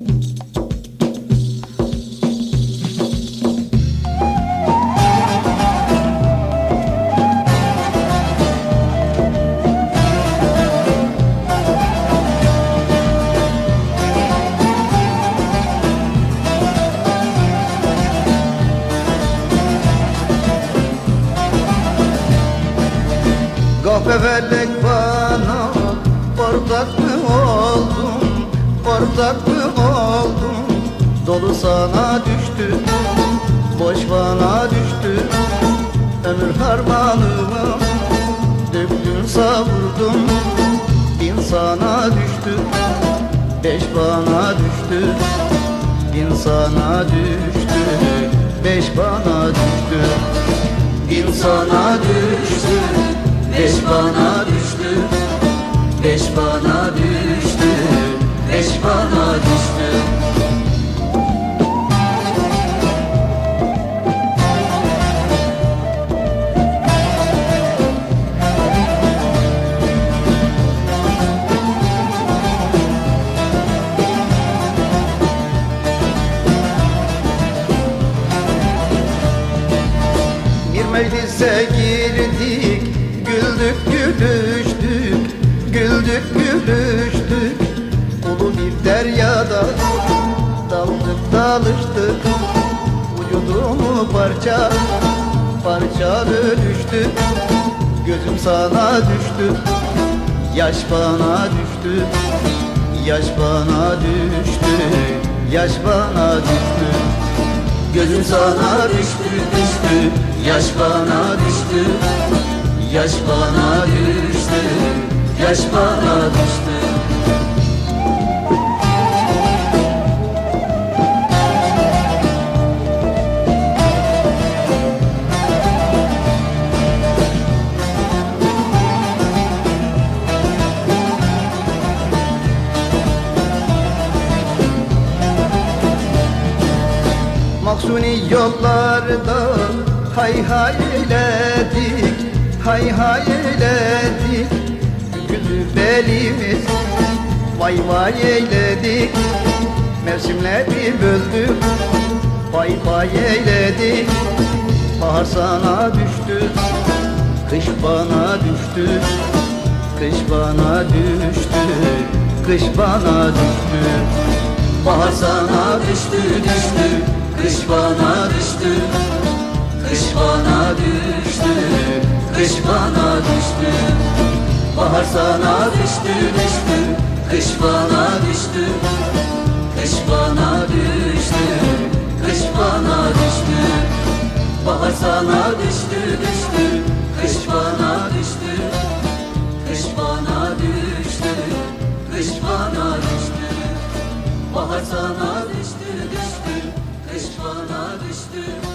Kahpevelek bana ortak mı oldum, ortak mı oldum? Dolu sana düştü, boş bana düştü. Ömür harmanımı döktüm savurdum. Bin sana düştü, beş bana düştü. Bin sana düştü, beş bana düştü. Bin sana düştü, beş bana düştü, beş bana düştü, beş bana düştü. Bir meclise girdik, güldük gülüştük, güldük gülüştük. Ulu bir deryada daldık dalıştık. Vücudumu parça parça bölüştük. Gözüm sana düştü, yaş bana düştü. Yaş bana düştü, yaş bana düştü. Gözüm sana düştü, düştü. Yaş bana düştü, yaş bana düştü, yaş bana düştü. Mahzuni yollarda hay hay eyledik, hay hay eyledik. Güldü belimiz, vay vay eyledik. Mevsimleri böldük, vay vay eyledik. Bahar sana düştü, kış bana düştü. Kış bana düştü, kış bana düştü. Bahar sana düştü, düştü. Kış bana düştü, kış bana düştü, kış bana düştü. Bahar sana düştü, düştü. Kış bana düştü, kış bana düştü, kış bana düştü. Bahar sana düştü, düştü. Kış bana düştü, kış bana düştü, kış bana düştü. Bahar sana düştü, düştü. Kış bana düştü.